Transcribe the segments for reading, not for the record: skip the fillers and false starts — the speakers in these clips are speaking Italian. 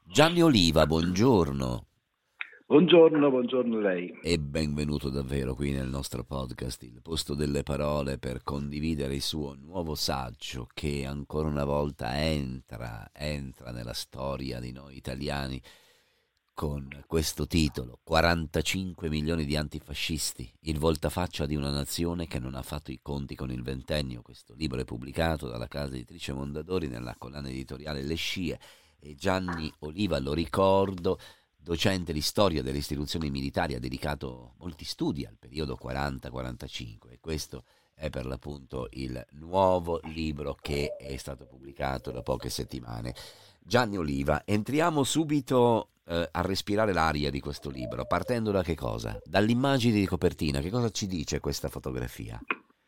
Gianni Oliva, buongiorno Buongiorno, buongiorno a lei. e benvenuto davvero qui nel nostro podcast, il posto delle parole per condividere il suo nuovo saggio che ancora una volta entra nella storia di noi italiani con questo titolo: 45 milioni di antifascisti, il voltafaccia di una nazione che non ha fatto i conti con il ventennio. Questo libro è pubblicato dalla casa editrice Mondadori nella collana editoriale Le Scie e Gianni Oliva, lo ricordo, docente di storia delle istituzioni militari, ha dedicato molti studi al periodo 40-45 e questo è per l'appunto il nuovo libro che è stato pubblicato da poche settimane. Gianni Oliva, entriamo subito a respirare l'aria di questo libro, partendo da che cosa? Dall'immagine di copertina, che cosa ci dice questa fotografia?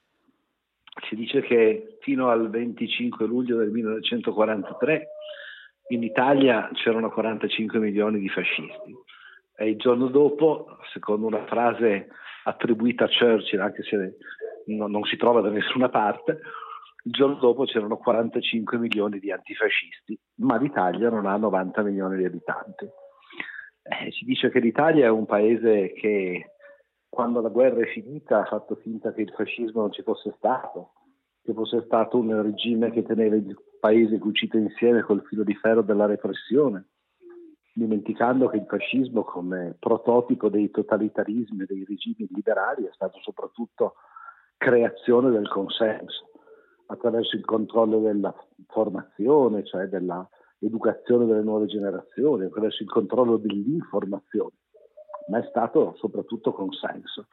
Si dice che fino al 25 luglio del 1943 in Italia c'erano 45 milioni di fascisti e il giorno dopo, secondo una frase attribuita a Churchill, anche se non si trova da nessuna parte, il giorno dopo c'erano 45 milioni di antifascisti, ma l'Italia non ha 90 milioni di abitanti. Si dice che l'Italia è un paese che quando la guerra è finita ha fatto finta che il fascismo non ci fosse stato, che fosse stato un regime che teneva il paese cucito insieme col filo di ferro della repressione, dimenticando che il fascismo come prototipo dei totalitarismi e dei regimi liberali è stato soprattutto creazione del consenso, attraverso il controllo della formazione, cioè della educazione delle nuove generazioni, attraverso il controllo dell'informazione, ma è stato soprattutto consenso.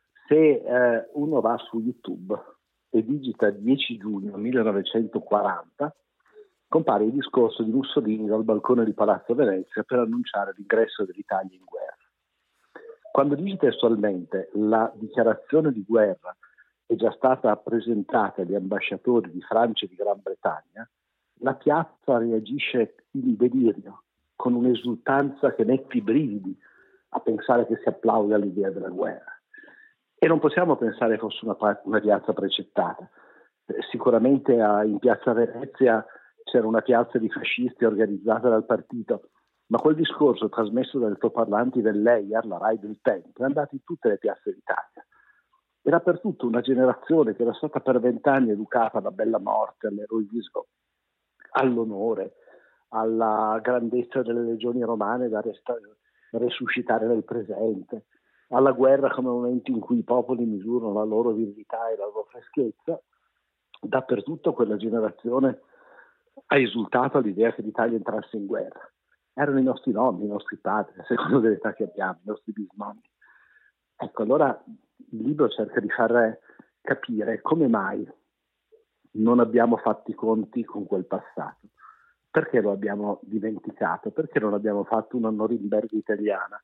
Se uno va su YouTube e digita 10 giugno 1940, compare il discorso di Mussolini dal balcone di Palazzo Venezia per annunciare l'ingresso dell'Italia in guerra. Quando digita testualmente la dichiarazione di guerra è già stata presentata agli ambasciatori di Francia e di Gran Bretagna, la piazza reagisce in delirio, con un'esultanza che mette i brividi a pensare che si applauda all'idea della guerra. E non possiamo pensare fosse una piazza precettata. Sicuramente in piazza Venezia c'era una piazza di fascisti organizzata dal partito, ma quel discorso trasmesso dai altoparlanti dell'EIAR, la RAI del tempo, è andato in tutte le piazze d'Italia. Era per tutta una generazione che era stata per 20 anni educata alla bella morte, all'eroismo, all'onore, alla grandezza delle legioni romane da resuscitare nel presente, alla guerra come momento in cui i popoli misurano la loro virilità e la loro freschezza. Dappertutto quella generazione ha esultato all'idea che l'Italia entrasse in guerra. Erano i nostri nonni, i nostri padri, a seconda dell'età che abbiamo, i nostri bisnonni. Ecco, allora il libro cerca di far capire come mai non abbiamo fatto i conti con quel passato, perché lo abbiamo dimenticato, perché non abbiamo fatto una Norimberga italiana,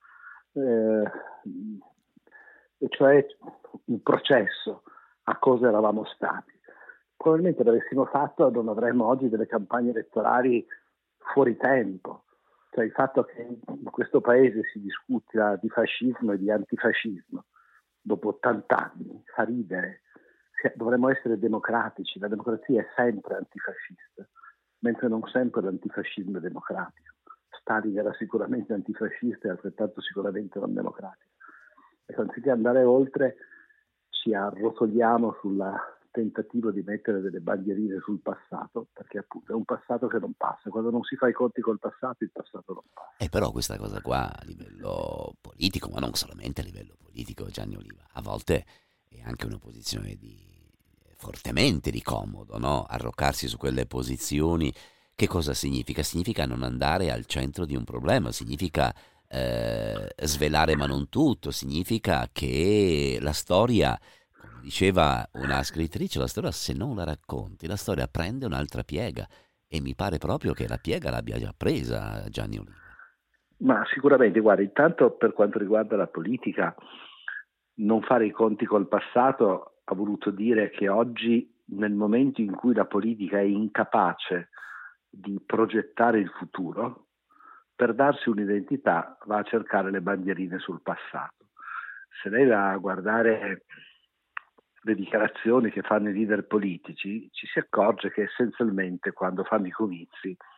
e cioè un processo a cosa eravamo stati. Probabilmente l'avessimo fatto non avremmo oggi delle campagne elettorali fuori tempo, cioè il fatto che in questo paese si discuta di fascismo e di antifascismo dopo 80 anni fa ridere. Dovremmo essere democratici, la democrazia è sempre antifascista, mentre non sempre l'antifascismo è democratico. Stalin era sicuramente antifascista e altrettanto sicuramente non democratico. E anziché andare oltre ci arrotoliamo sul tentativo di mettere delle bandierine sul passato, perché appunto è un passato che non passa. Quando non si fa i conti col passato, il passato non passa. E però questa cosa qua a livello politico, ma non solamente a livello politico, Gianni Oliva, a volte è anche una posizione fortemente di comodo, no? Arroccarsi su quelle posizioni. Che cosa significa? Significa non andare al centro di un problema, significa svelare ma non tutto, significa che la storia, come diceva una scrittrice, la storia se non la racconti, la storia prende un'altra piega e mi pare proprio che la piega l'abbia già presa Gianni Oliva. Ma sicuramente, guarda, intanto per quanto riguarda la politica, non fare i conti col passato ha voluto dire che oggi, nel momento in cui la politica è incapace di progettare il futuro, per darsi un'identità va a cercare le bandierine sul passato. Se lei va a guardare le dichiarazioni che fanno i leader politici, ci si accorge che essenzialmente quando fanno i comizi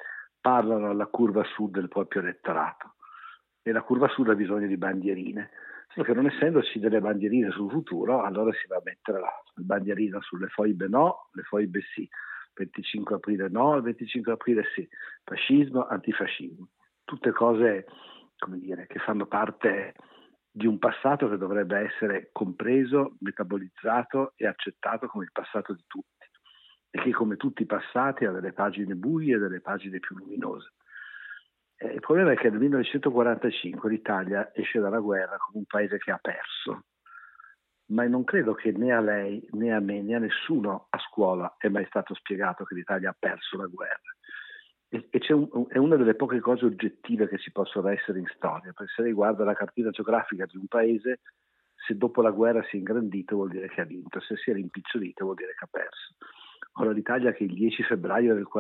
parlano alla curva sud del proprio elettorato, e la curva sud ha bisogno di bandierine, solo che non essendoci delle bandierine sul futuro, allora si va a mettere la bandierina sulle foibe no, le foibe sì, 25 aprile no, il 25 aprile sì, fascismo, antifascismo, tutte cose, come dire, che fanno parte di un passato che dovrebbe essere compreso, metabolizzato e accettato come il passato di tutti, e che come tutti i passati ha delle pagine buie e delle pagine più luminose. Il problema è che nel 1945 l'Italia esce dalla guerra come un paese che ha perso, ma non credo che né a lei né a me né a nessuno a scuola è mai stato spiegato che l'Italia ha perso la guerra. E è una delle poche cose oggettive che ci possono essere in storia, perché se riguarda la cartina geografica di un paese, se dopo la guerra si è ingrandito vuol dire che ha vinto, se si è rimpicciolito vuol dire che ha perso. Ora l'Italia, che il 10 febbraio del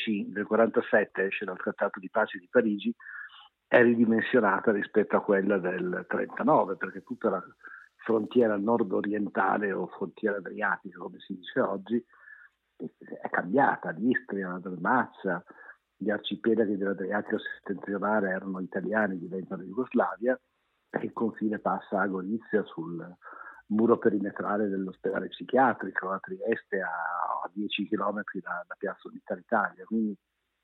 47 esce dal Trattato di pace di Parigi, è ridimensionata rispetto a quella del 39, perché tutta la frontiera nord-orientale o frontiera adriatica, come si dice oggi, è cambiata. L'Istria, la Dalmazia, gli arcipelaghi dell'Adriatico settentrionale erano italiani, diventano Jugoslavia, e il confine passa a Gorizia sul muro perimetrale dell'ospedale psichiatrico, a Trieste a 10 km da Piazza Unità d'Italia. Quindi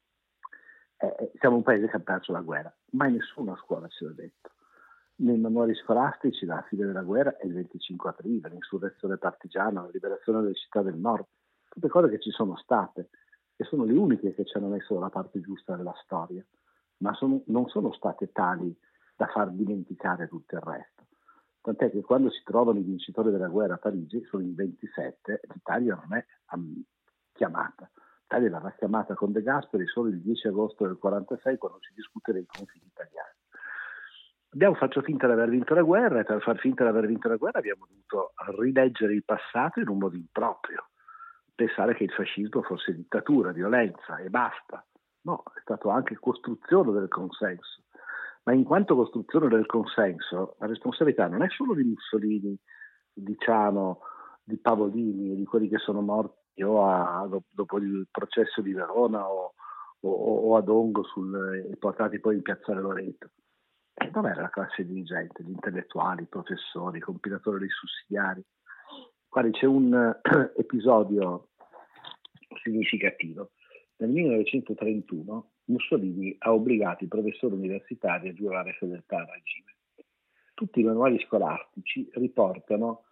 siamo un paese che ha perso la guerra. Mai nessuno a scuola ce l'ha detto. Nei manuali scolastici la fine della guerra è il 25 aprile, l'insurrezione partigiana, la liberazione delle città del nord, tutte cose che ci sono state e sono le uniche che ci hanno messo dalla parte giusta della storia, ma non sono state tali da far dimenticare tutto il resto. Tant'è che quando si trovano i vincitori della guerra a Parigi, sono in 27, l'Italia non è chiamata. L'Italia l'aveva chiamata con De Gasperi solo il 10 agosto del 46, quando si discute dei confini italiani. Abbiamo fatto finta di aver vinto la guerra, e per far finta di aver vinto la guerra abbiamo dovuto rileggere il passato in un modo improprio, pensare che il fascismo fosse dittatura, violenza e basta. No, è stato anche costruzione del consenso. Ma in quanto costruzione del consenso, la responsabilità non è solo di Mussolini, di Ciano, di Pavolini e di quelli che sono morti dopo il processo di Verona o ad Ongo e portati poi in piazzale Loreto. Non era la classe dirigente, gli intellettuali, i professori, i compilatori dei sussidiari. Guardi, c'è un episodio significativo. Nel 1931 Mussolini ha obbligato i professori universitari a giurare fedeltà al regime. Tutti i manuali scolastici riportano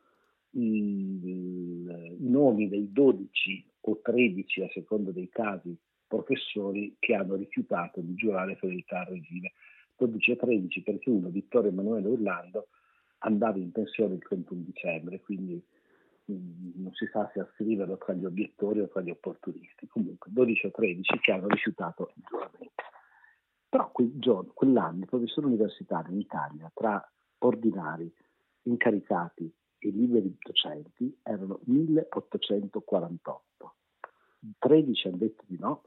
i nomi dei 12 o 13, a seconda dei casi, professori che hanno rifiutato di giurare fedeltà al regime. 12 o 13 perché uno, Vittorio Emanuele Orlando, andava in pensione il 31 dicembre, quindi non si sa se ascriverlo tra gli obiettori o tra gli opportunisti. Comunque 12 o 13 che hanno rifiutato il giuramento. Però quell'anno i professori universitari in Italia, tra ordinari, incaricati e liberi docenti, erano 1848. 13 hanno detto di no,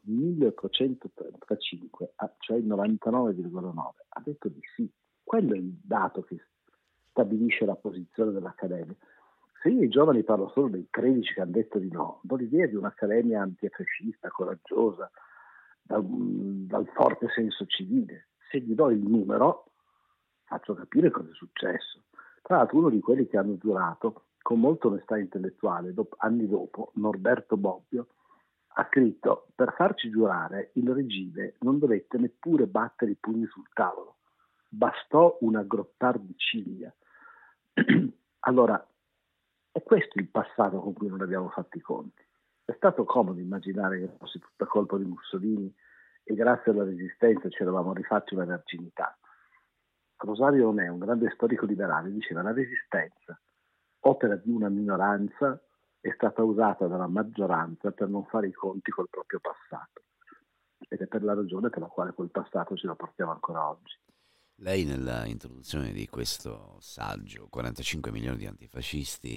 1835, cioè il 99,9, ha detto di sì. Quello è il dato che stabilisce la posizione dell'Accademia. Se io ai giovani parlo solo dei 13 che hanno detto di no, do l'idea di un'Accademia antifascista, coraggiosa, dal forte senso civile. Se gli do il numero, faccio capire cosa è successo. Tra l'altro uno di quelli che hanno giurato, con molta onestà intellettuale, anni dopo, Norberto Bobbio, ha scritto: per farci giurare il regime non dovette neppure battere i pugni sul tavolo, bastò un aggrottar di ciglia. Allora, è questo il passato con cui non abbiamo fatto i conti. È stato comodo immaginare che fosse tutta colpa di Mussolini e grazie alla resistenza ci eravamo rifatti una verginità. Rosario Romè, un grande storico liberale, diceva: la resistenza, opera di una minoranza, è stata usata dalla maggioranza per non fare i conti col proprio passato. Ed è per la ragione per la quale quel passato ce lo portiamo ancora oggi. Lei nella introduzione di questo saggio, 45 milioni di antifascisti,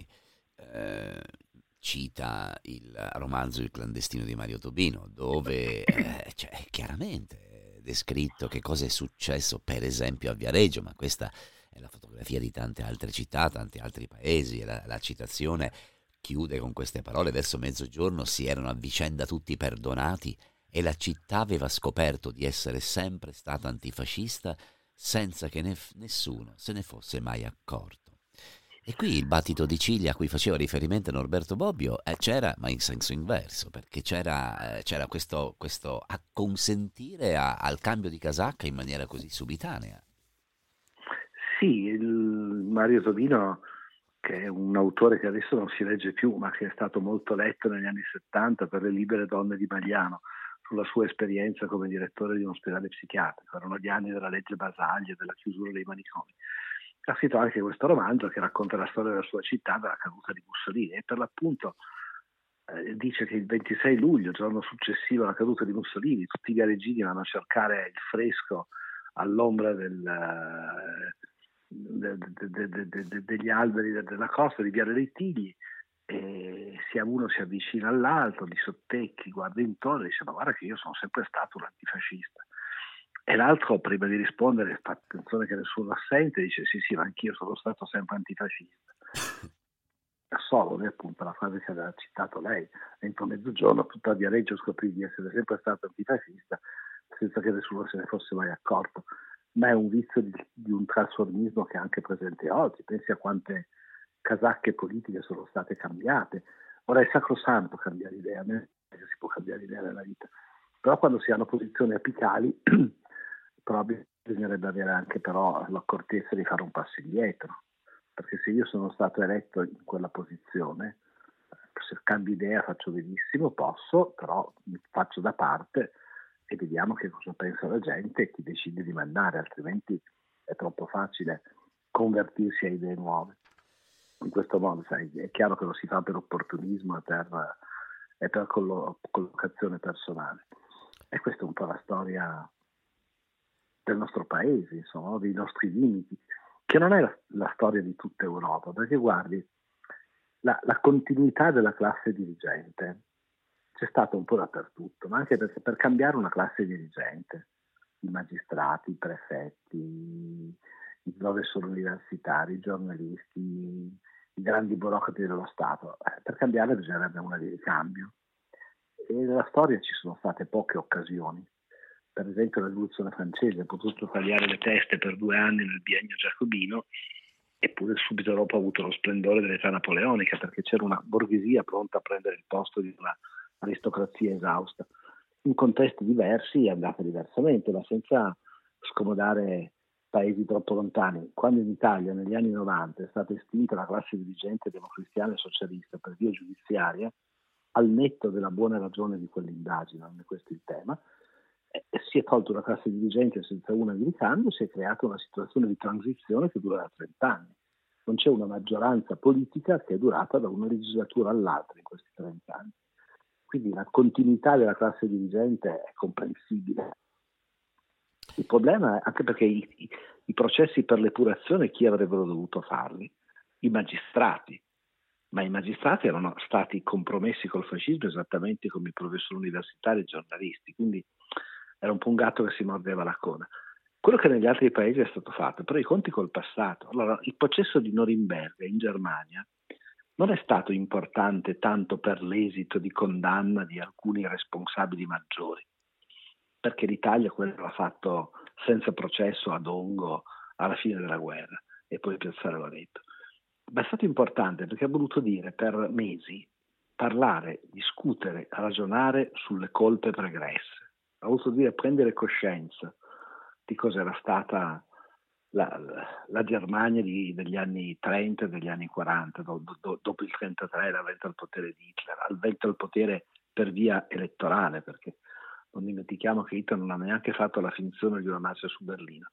cita il romanzo Il clandestino di Mario Tobino, dove c'è chiaramente descritto che cosa è successo per esempio a Viareggio, ma questa è la fotografia di tante altre città, tanti altri paesi, e la citazione chiude con queste parole: verso mezzogiorno si erano a vicenda tutti perdonati e la città aveva scoperto di essere sempre stata antifascista senza che nessuno se ne fosse mai accorto. E qui il battito di ciglia a cui faceva riferimento Norberto Bobbio c'era, ma in senso inverso, perché c'era questo acconsentire al cambio di casacca in maniera così subitanea. Sì, Mario Tobino, che è un autore che adesso non si legge più, ma che è stato molto letto negli anni 70 per Le libere donne di Magliano, sulla sua esperienza come direttore di un ospedale psichiatrico. Erano gli anni della legge Basaglia, della chiusura dei manicomi. Ha scritto anche questo romanzo che racconta la storia della sua città, dalla caduta di Mussolini, e per l'appunto dice che il 26 luglio, giorno successivo alla caduta di Mussolini, tutti i viareggini vanno a cercare il fresco all'ombra degli alberi della costa di Viale dei Tigli, e uno si avvicina all'altro, li sottecchi, guarda intorno e dice: ma guarda che io sono sempre stato un antifascista. E l'altro, prima di rispondere, fa attenzione che nessuno assente, dice: sì, ma anch'io sono stato sempre antifascista. Da solo, appunto, la frase che aveva citato lei, entro mezzogiorno tutto a Viareggio scoprì di essere sempre stato antifascista senza che nessuno se ne fosse mai accorto. Ma è un vizio di un trasformismo che è anche presente oggi. Pensi a quante casacche politiche sono state cambiate. Ora è sacrosanto cambiare idea, non è che si può cambiare idea nella vita, però quando si hanno posizioni apicali bisognerebbe avere anche però l'accortezza di fare un passo indietro, perché se io sono stato eletto in quella posizione, se cambio idea faccio benissimo, posso, però mi faccio da parte e vediamo che cosa pensa la gente e chi decide di mandare, altrimenti è troppo facile convertirsi a idee nuove. In questo modo, sai, è chiaro che lo si fa per opportunismo e per collocazione personale. E questa è un po' la storia del nostro paese, insomma, dei nostri limiti, che non è la storia di tutta Europa, perché guardi, la continuità della classe dirigente c'è stata un po' dappertutto, ma anche perché per cambiare una classe dirigente, i magistrati, i prefetti, i professori universitari, i giornalisti, i grandi burocrati dello Stato, per cambiarla bisognerebbe una via di cambio. E nella storia ci sono state poche occasioni. Per esempio la rivoluzione francese ha potuto tagliare le teste per 2 anni nel biennio giacobino, eppure subito dopo ha avuto lo splendore dell'età napoleonica, perché c'era una borghesia pronta a prendere il posto di una aristocrazia esausta. In contesti diversi è andata diversamente, ma senza scomodare paesi troppo lontani. Quando in Italia negli anni 90 è stata estinta la classe dirigente democristiana e socialista per via giudiziaria, al netto della buona ragione di quell'indagine, non è questo il tema, si è tolto una classe dirigente senza una di ricambio, si è creata una situazione di transizione che dura da 30 anni. Non c'è una maggioranza politica che è durata da una legislatura all'altra in questi 30 anni. Quindi la continuità della classe dirigente è comprensibile. Il problema è anche perché i processi per l'epurazione chi avrebbero dovuto farli? I magistrati. Ma i magistrati erano stati compromessi col fascismo esattamente come i professori universitari e i giornalisti, quindi era un po' un gatto che si mordeva la coda. Quello che negli altri paesi è stato fatto, però i conti col passato. Allora, il processo di Norimberga in Germania non è stato importante tanto per l'esito di condanna di alcuni responsabili maggiori, perché l'Italia quello l'ha fatto senza processo ad Ongo alla fine della guerra e poi Piazzale Loreto. Ma è stato importante perché ha voluto dire per mesi parlare, discutere, ragionare sulle colpe pregresse. Ha voluto dire prendere coscienza di cos'era stata la Germania degli anni 30 e degli anni 40, dopo il 33, l'avvento al potere di Hitler, avvento al potere per via elettorale, perché non dimentichiamo che Hitler non ha neanche fatto la finzione di una marcia su Berlino.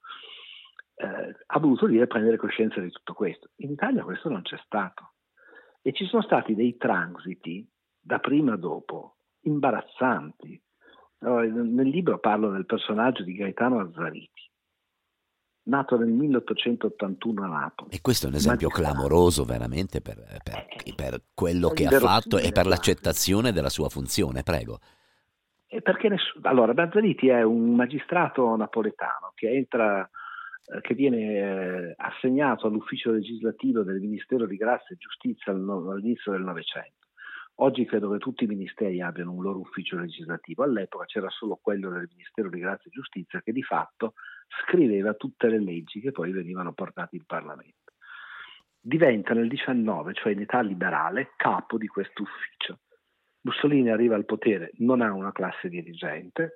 Ha voluto dire prendere coscienza di tutto questo. In Italia questo non c'è stato e ci sono stati dei transiti da prima a dopo imbarazzanti. Allora, nel libro parlo del personaggio di Gaetano Azzariti, nato nel 1881 a Napoli. E questo è un esempio clamoroso veramente per quello che ha fatto e per l'accettazione della sua funzione, prego. E perché allora, Azzariti è un magistrato napoletano che viene assegnato all'ufficio legislativo del Ministero di Grazia e Giustizia all'inizio del Novecento. Oggi credo che tutti i ministeri abbiano un loro ufficio legislativo. All'epoca c'era solo quello del Ministero di Grazia e Giustizia, che di fatto scriveva tutte le leggi che poi venivano portate in Parlamento. Diventa nel 19, cioè in età liberale, capo di questo ufficio. Mussolini arriva al potere, non ha una classe dirigente,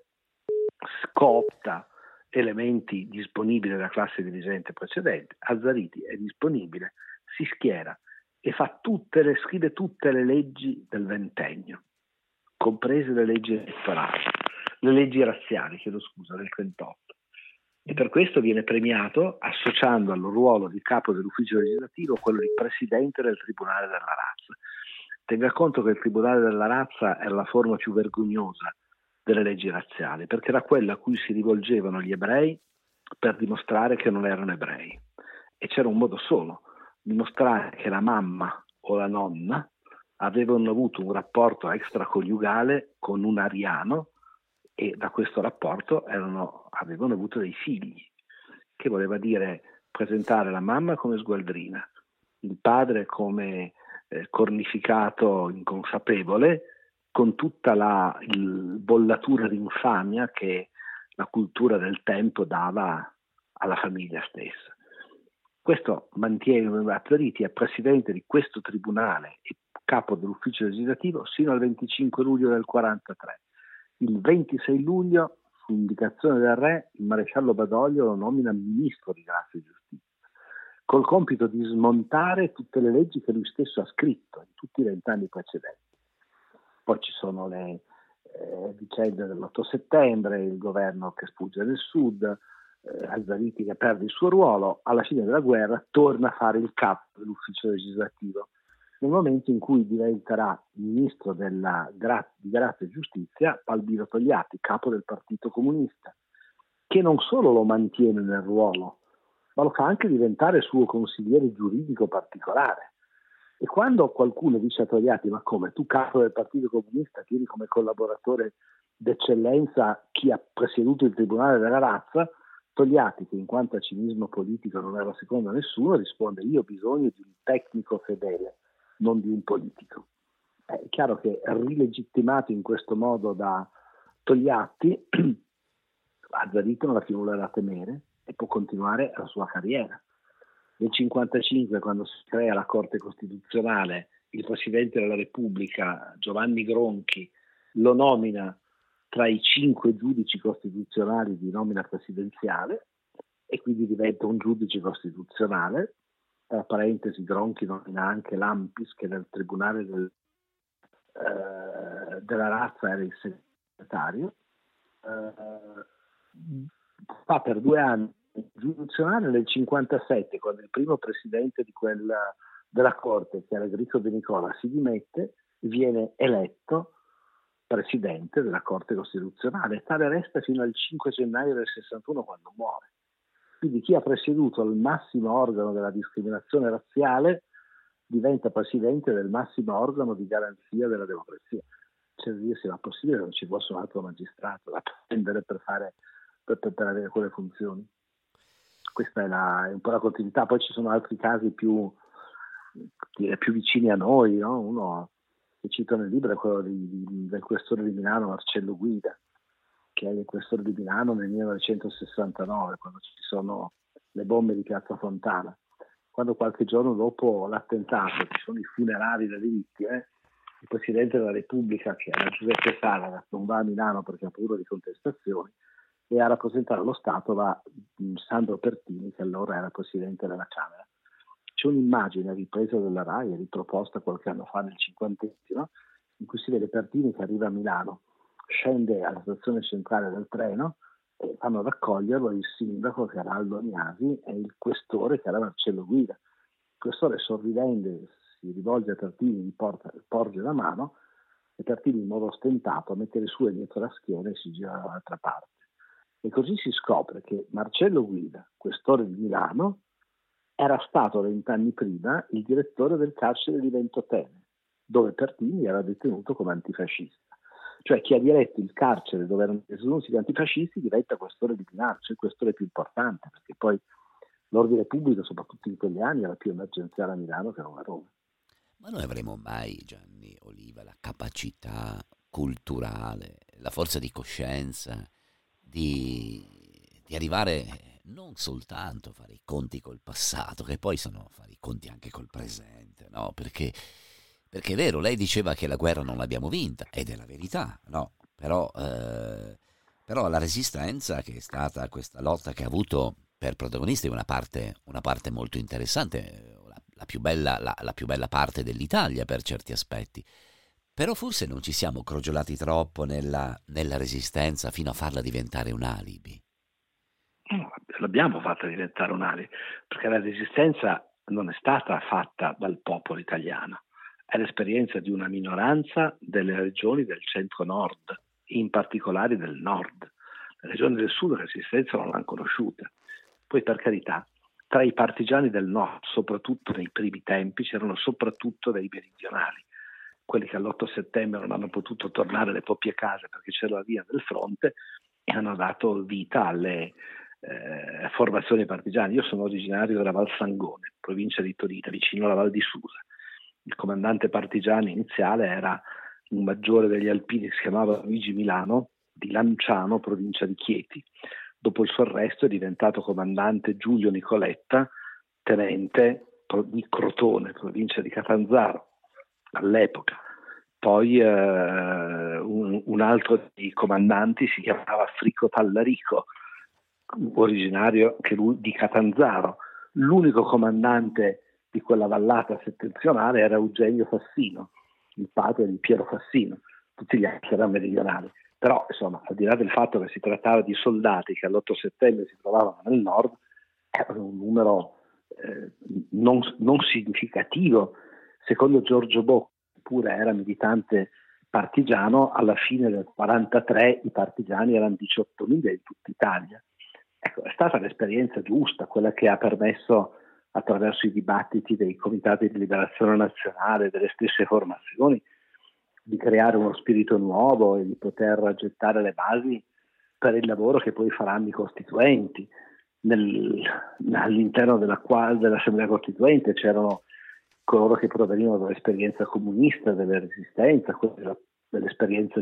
scoopta elementi disponibili della classe dirigente precedente. Azzariti è disponibile, si schiera e scrive tutte le leggi del ventennio, comprese le leggi elettorali, le leggi razziali, del 38. E per questo viene premiato associando al ruolo di capo dell'ufficio legislativo quello di presidente del Tribunale della Razza. Tenga conto che il Tribunale della Razza era la forma più vergognosa delle leggi razziali, perché era quella a cui si rivolgevano gli ebrei per dimostrare che non erano ebrei. E c'era un modo solo: dimostrare che la mamma o la nonna avevano avuto un rapporto extraconiugale con un ariano e da questo rapporto avevano avuto dei figli, che voleva dire presentare la mamma come sgualdrina, il padre come cornificato inconsapevole, con tutta la bollatura di infamia che la cultura del tempo dava alla famiglia stessa. Questo mantiene Azzariti, è presidente di questo tribunale e capo dell'ufficio legislativo sino al 25 luglio del 43. Il 26 luglio, su indicazione del re, il maresciallo Badoglio lo nomina ministro di Grazia e Giustizia, col compito di smontare tutte le leggi che lui stesso ha scritto in tutti i 20 anni precedenti. Poi ci sono le vicende dell'8 settembre, il governo che sfugge nel sud, Azzariti che perde il suo ruolo. Alla fine della guerra torna a fare il capo dell'ufficio legislativo. Nel momento in cui diventerà ministro di Grazia e Giustizia Albino Togliatti, capo del Partito Comunista, che non solo lo mantiene nel ruolo, ma lo fa anche diventare suo consigliere giuridico particolare. E quando qualcuno dice a Togliatti: ma come, tu capo del Partito Comunista tieni come collaboratore d'eccellenza chi ha presieduto il Tribunale della Razza, Togliatti, che in quanto a cinismo politico non era secondo a nessuno, risponde: io ho bisogno di un tecnico fedele, non di un politico. È chiaro che rilegittimato in questo modo da Togliatti, Azzariti non ha più nulla da temere e può continuare la sua carriera. Nel 1955, quando si crea la Corte Costituzionale, il Presidente della Repubblica, Giovanni Gronchi, lo nomina tra i 5 giudici costituzionali di nomina presidenziale e quindi diventa un giudice costituzionale. Tra parentesi, Gronchi nomina anche Lampis, che nel Tribunale della Razza era il segretario. Fa per 2 anni giudiziale. Nel 1957, quando il primo presidente della Corte, che era Enrico De Nicola, si dimette, viene eletto presidente della Corte Costituzionale. Tale resta fino al 5 gennaio del 61, quando muore. Quindi chi ha presieduto il massimo organo della discriminazione razziale diventa presidente del massimo organo di garanzia della democrazia. C'è da dirsi: ma possibile che non ci fosse un altro magistrato da prendere per avere quelle funzioni? Questa è un po' la continuità. Poi ci sono altri casi più vicini a noi, no? Uno che cito nel libro è quello del questore di Milano Marcello Guida, che è il questore di Milano nel 1969, quando ci sono le bombe di Piazza Fontana. Quando qualche giorno dopo l'attentato ci sono i funerali delle vittime, il Presidente della Repubblica, che era Giuseppe Sala, non va a Milano perché ha paura di contestazioni, e a rappresentare lo Stato va Sandro Pertini, che allora era Presidente della Camera. C'è un'immagine ripresa dalla RAI, riproposta qualche anno fa nel 50°, in cui si vede Pertini che arriva a Milano, scende alla stazione centrale del treno e vanno a raccoglierlo il sindaco, che era Aldo Agnasi, e il questore, che era Marcello Guida. Il questore, sorridendo, si rivolge a Pertini, gli porge la mano, e Pertini, in modo ostentato, mette le sue dietro la schiena e si gira dall'altra parte. E così si scopre che Marcello Guida, questore di Milano, era stato 20 anni prima il direttore del carcere di Ventotene, dove Pertini era detenuto come antifascista. Cioè chi ha diretto il carcere dove erano detenuti gli antifascisti diventa questore di Milano, cioè il questore più importante, perché poi l'ordine pubblico, soprattutto in quegli anni, era più emergenziale a Milano che non a Roma. Ma noi avremo mai, Gianni Oliva, la capacità culturale, la forza di coscienza di arrivare non soltanto a fare i conti col passato, che poi sono fare i conti anche col presente, no? Perché è vero, lei diceva che la guerra non l'abbiamo vinta, ed è la verità, no? Però la resistenza, che è stata questa lotta che ha avuto per protagonisti una parte molto interessante, la più bella, la più bella parte dell'Italia per certi aspetti. Però forse non ci siamo crogiolati troppo nella resistenza fino a farla diventare un alibi. No, l'abbiamo fatta diventare un alibi, perché la resistenza non è stata fatta dal popolo italiano, è l'esperienza di una minoranza delle regioni del centro-nord, in particolare del nord. Le regioni del sud la resistenza non l'hanno conosciuta. Poi, per carità, tra i partigiani del nord, soprattutto nei primi tempi, c'erano soprattutto dei meridionali, quelli che all'8 settembre non hanno potuto tornare alle proprie case perché c'era la via del fronte, e hanno dato vita alle formazioni partigiane. Io sono originario della Val Sangone, provincia di Torino, vicino alla Val di Susa. Il comandante partigiano iniziale era un maggiore degli Alpini che si chiamava Luigi Milano, di Lanciano, provincia di Chieti. Dopo il suo arresto è diventato comandante Giulio Nicoletta, tenente di Crotone, provincia di Catanzaro, all'epoca. Poi un altro dei comandanti si chiamava Frico Tallarico, originario che lui di Catanzaro. L'unico comandante di quella vallata settentrionale era Eugenio Fassino, il padre di Piero Fassino. Tutti gli altri erano meridionali. Però, insomma, al di là del fatto che si trattava di soldati che all'8 settembre si trovavano nel nord, era un numero non significativo. Secondo Giorgio Bocca, pure era militante partigiano, alla fine del 1943 i partigiani erano 18.000 in tutta Italia. Ecco, è stata l'esperienza giusta, quella che ha permesso, attraverso i dibattiti dei comitati di liberazione nazionale, delle stesse formazioni, di creare uno spirito nuovo e di poter gettare le basi per il lavoro che poi faranno i costituenti. All'interno dell'Assemblea Costituente c'erano coloro che provenivano dall'esperienza comunista, della resistenza, dell'esperienza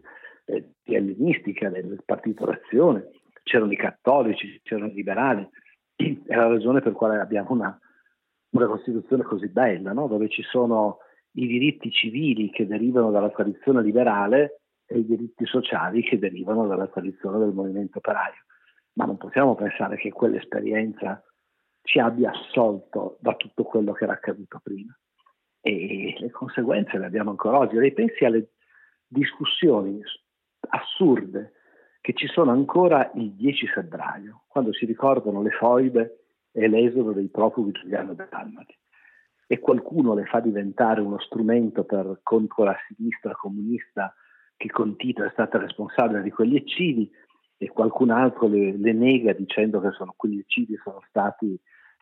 GLnistica, del Partito d'Azione, c'erano i cattolici, c'erano i liberali. È la ragione per quale abbiamo una Costituzione così bella, no? Dove ci sono i diritti civili che derivano dalla tradizione liberale e i diritti sociali che derivano dalla tradizione del movimento operaio. Ma non possiamo pensare che quell'esperienza ci abbia assolto da tutto quello che era accaduto prima. E le conseguenze le abbiamo ancora oggi. Ripensi alle discussioni assurde che ci sono ancora il 10 febbraio, quando si ricordano le foibe e l'esodo dei profughi giuliano-dalmati, e qualcuno le fa diventare uno strumento contro la sinistra comunista che con Tito è stata responsabile di quegli eccidi, e qualcun altro le nega dicendo che quegli eccidi sono stati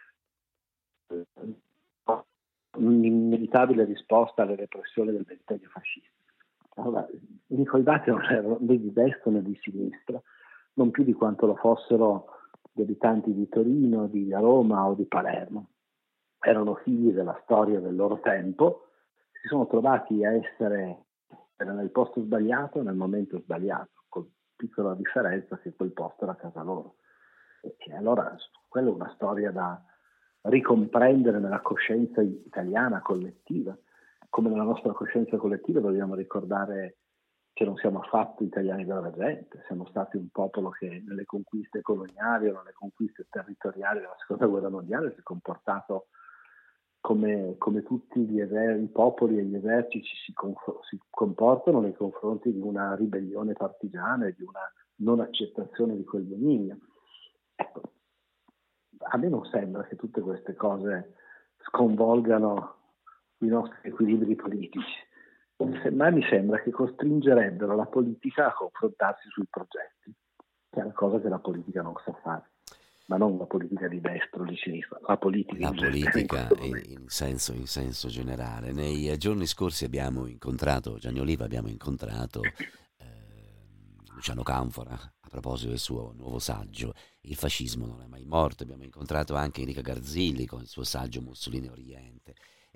un'inevitabile risposta alle repressioni del ventennio fascista. Allora, i coibati non erano né di destra né di sinistra, non più di quanto lo fossero gli abitanti di Torino, di Roma o di Palermo. Erano figli della storia del loro tempo, si sono trovati a essere nel posto sbagliato nel momento sbagliato, con piccola differenza che quel posto era a casa loro. E allora quella è una storia da ricomprendere nella coscienza italiana collettiva. Come nella nostra coscienza collettiva dobbiamo ricordare che non siamo affatto italiani della gente, siamo stati un popolo che nelle conquiste coloniali o nelle conquiste territoriali della seconda guerra mondiale si è comportato come tutti i popoli e gli eserciti si comportano nei confronti di una ribellione partigiana e di una non accettazione di quel dominio. Ecco, a me non sembra che tutte queste cose sconvolgano i nostri equilibri politici. Semmai mi sembra che costringerebbero la politica a confrontarsi sui progetti, che è una cosa che la politica non sa fare, ma non la politica di destra o di sinistra, la politica in senso generale. Nei giorni scorsi abbiamo incontrato, Gianni Oliva, abbiamo incontrato Luciano Canfora a proposito del suo nuovo saggio Il fascismo non è mai morto. Abbiamo incontrato anche Enrica Garzilli con il suo saggio Mussolini Oriente.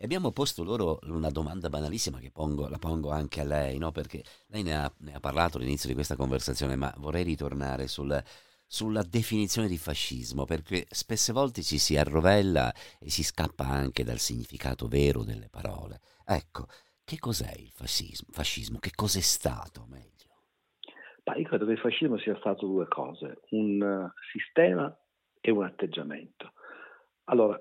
E abbiamo posto loro una domanda banalissima che la pongo anche a lei, no? Perché lei ne ha parlato all'inizio di questa conversazione, ma vorrei ritornare sulla definizione di fascismo, perché spesse volte ci si arrovella e si scappa anche dal significato vero delle parole. Ecco, che cos'è il fascismo? Fascismo? Che cos'è stato, meglio? Ma io credo che il fascismo sia stato due cose, un sistema e un atteggiamento. Allora,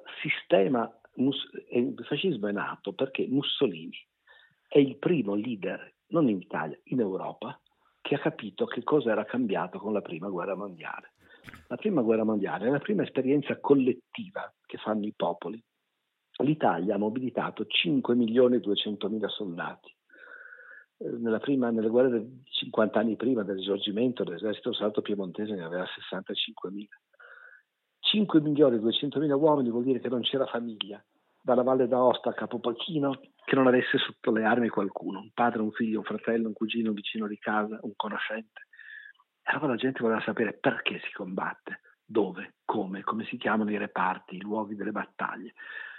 il fascismo è nato perché Mussolini è il primo leader, non in Italia, in Europa, che ha capito che cosa era cambiato con la Prima Guerra Mondiale. La Prima Guerra Mondiale è la prima esperienza collettiva che fanno i popoli. L'Italia ha mobilitato 5.200.000 soldati. Nelle guerre 50 anni prima del risorgimento l'esercito salto piemontese ne aveva 65.000. 5.200.000 uomini vuol dire che non c'era famiglia, dalla Valle d'Aosta a Capopachino, che non avesse sotto le armi qualcuno, un padre, un figlio, un fratello, un cugino, un vicino di casa, un conoscente. E allora la gente voleva sapere perché si combatte, dove, come si chiamano i reparti, i luoghi delle battaglie.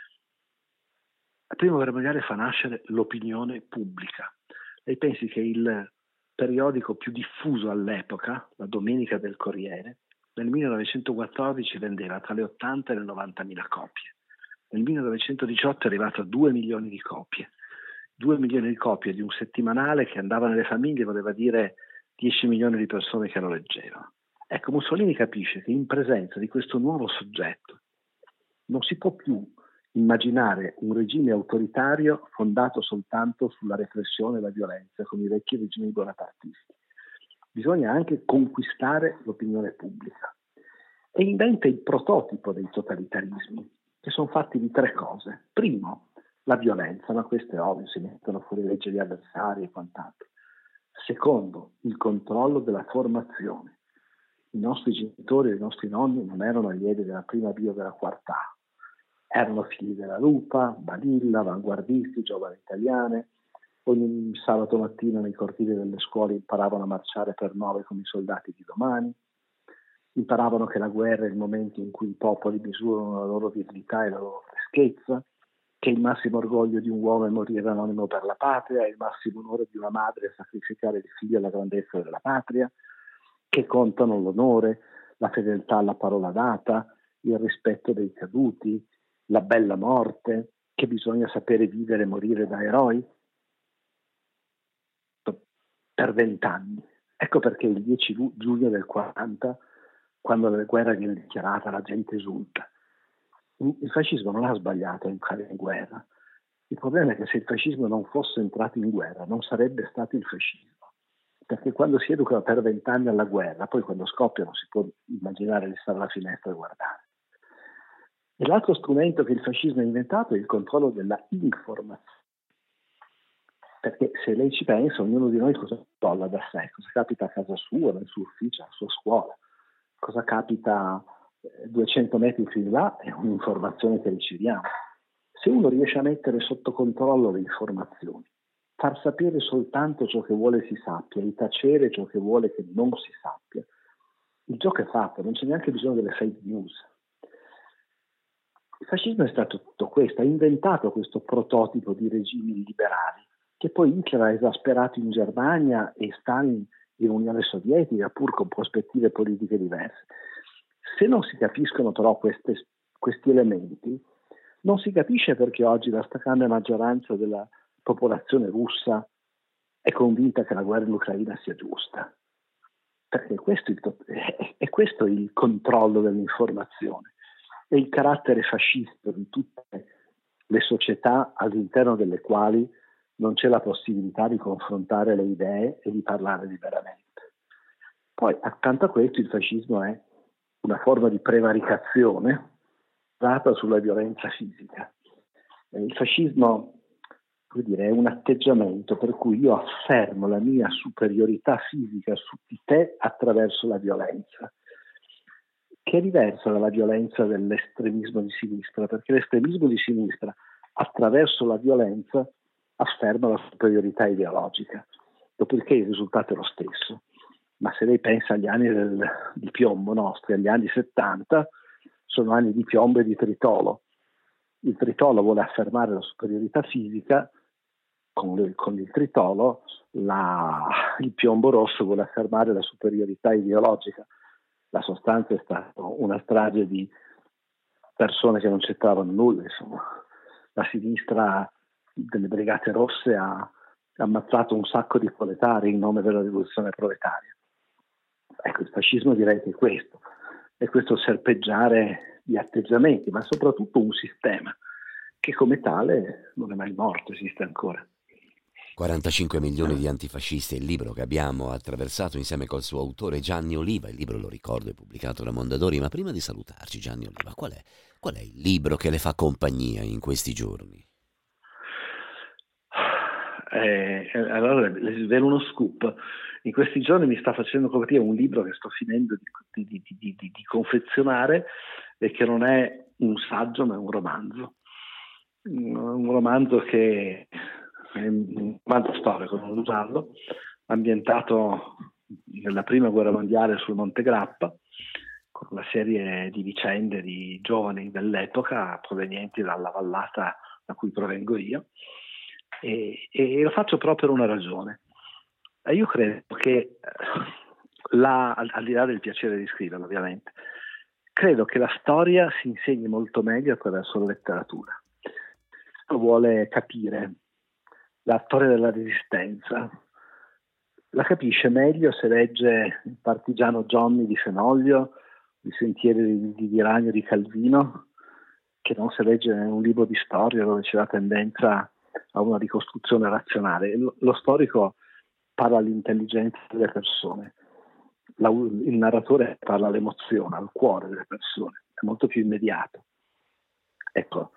La Prima Guerra Mondiale fa nascere l'opinione pubblica. Lei pensi che il periodico più diffuso all'epoca, la Domenica del Corriere, nel 1914 vendeva tra le 80 e le 90.000 copie. Nel 1918 è arrivato a 2 milioni di copie. 2 milioni di copie di un settimanale che andava nelle famiglie voleva dire 10 milioni di persone che lo leggevano. Ecco, Mussolini capisce che in presenza di questo nuovo soggetto non si può più immaginare un regime autoritario fondato soltanto sulla repressione e la violenza, come i vecchi regimi bonapartisti. Bisogna anche conquistare l'opinione pubblica. E inventa il prototipo dei totalitarismi, che sono fatti di tre cose. Primo, la violenza, ma questo è ovvio, si mettono fuori legge di avversari e quant'altro. Secondo, il controllo della formazione. I nostri genitori e i nostri nonni non erano allievi della prima B o della quarta A. Erano figli della Lupa, Balilla, avanguardisti, giovani italiane. Ogni sabato mattina nei cortili delle scuole imparavano a marciare per 9 come i soldati di domani. Imparavano che la guerra è il momento in cui i popoli misurano la loro virilità e la loro freschezza, che il massimo orgoglio di un uomo è morire anonimo per la patria, e il massimo onore di una madre è sacrificare il figlio alla grandezza della patria, che contano l'onore, la fedeltà alla parola data, il rispetto dei caduti, la bella morte, che bisogna sapere vivere e morire da eroi. Per 20 anni. Ecco perché il 10 giugno del 40, quando la guerra viene dichiarata, la gente esulta. Il fascismo non ha sbagliato a entrare in guerra. Il problema è che se il fascismo non fosse entrato in guerra non sarebbe stato il fascismo. Perché quando si educa per 20 anni alla guerra, poi quando scoppia non si può immaginare di stare alla finestra e guardare. E l'altro strumento che il fascismo ha inventato è il controllo della informazione. Perché se lei ci pensa, ognuno di noi cosa controlla da sé, cosa capita a casa sua, nel suo ufficio, alla sua scuola, cosa capita 200 metri più in là è un'informazione che riceviamo. Se uno riesce a mettere sotto controllo le informazioni, far sapere soltanto ciò che vuole si sappia e tacere ciò che vuole che non si sappia, il gioco è fatto, non c'è neanche bisogno delle fake news. Il fascismo è stato tutto questo, ha inventato questo prototipo di regimi liberali, che poi Hitler ha esasperato in Germania e Stalin in Unione Sovietica, pur con prospettive politiche diverse. Se non si capiscono però questi elementi, non si capisce perché oggi la stragrande maggioranza della popolazione russa è convinta che la guerra in Ucraina sia giusta. Perché è questo il controllo dell'informazione. È il carattere fascista di tutte le società all'interno delle quali non c'è la possibilità di confrontare le idee e di parlare liberamente. Poi, accanto a questo, il fascismo è una forma di prevaricazione basata sulla violenza fisica. Il fascismo, vuol dire, è un atteggiamento per cui io affermo la mia superiorità fisica su di te attraverso la violenza, che è diversa dalla violenza dell'estremismo di sinistra, perché l'estremismo di sinistra, attraverso la violenza, afferma la superiorità ideologica, dopodiché il risultato è lo stesso. Ma se lei pensa agli anni di piombo nostri, agli anni 70, sono anni di piombo e di tritolo. il tritolo vuole affermare la superiorità fisica, con il tritolo il piombo rosso vuole affermare la superiorità ideologica. La sostanza è stata una strage di persone che non c'entravano nulla, insomma. La sinistra delle Brigate Rosse ha ammazzato un sacco di proletari in nome della rivoluzione proletaria. Ecco, il fascismo direi che è questo serpeggiare di atteggiamenti, ma soprattutto un sistema che come tale non è mai morto, esiste ancora. 45 milioni di antifascisti è il libro che abbiamo attraversato insieme col suo autore Gianni Oliva. Il libro, lo ricordo, è pubblicato da Mondadori. Ma prima di salutarci, Gianni Oliva, qual è il libro che le fa compagnia in questi giorni? Allora le svelo uno scoop. In questi giorni mi sta facendo compagnia un libro che sto finendo di confezionare e che non è un saggio ma è un romanzo. Un romanzo che è un romanzo storico, non usarlo, ambientato nella prima guerra mondiale sul Monte Grappa, con una serie di vicende di giovani dell'epoca provenienti dalla vallata da cui provengo io, e lo faccio proprio per una ragione. Io credo che, al di là del piacere di scriverlo ovviamente, credo che la storia si insegni molto meglio attraverso la letteratura. Se uno vuole capire la storia della Resistenza, la capisce meglio se legge il Partigiano Johnny di Fenoglio, i Sentieri di Ragno di Calvino, che non se legge un libro di storia dove c'è la tendenza a una ricostruzione razionale. Lo storico parla all'intelligenza delle persone, il narratore parla all'emozione, al cuore delle persone, è molto più immediato. Ecco,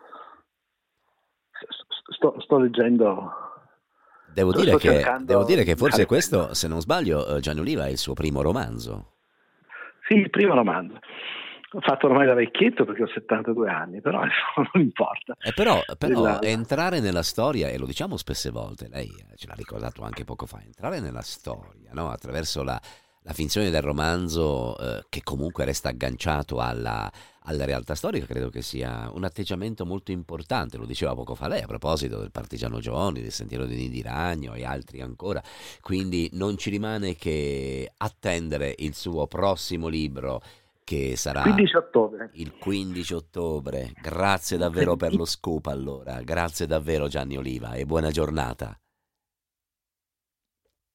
sto leggendo. Devo dire che forse questo, se non sbaglio, Gianni Oliva è il suo primo romanzo. Sì, il primo romanzo. Ho fatto ormai da vecchietto perché ho 72 anni, però non importa. Però entrare nella storia, e lo diciamo spesse volte, lei ce l'ha ricordato anche poco fa, entrare nella storia, no? Attraverso la finzione del romanzo, che comunque resta agganciato alla realtà storica, credo che sia un atteggiamento molto importante. Lo diceva poco fa lei a proposito del Partigiano Giovanni, del Sentiero di Ragno e altri ancora. Quindi non ci rimane che attendere il suo prossimo libro, che sarà 15 ottobre. Il 15 ottobre. Grazie davvero per lo scoop, allora. Grazie davvero, Gianni Oliva, e buona giornata.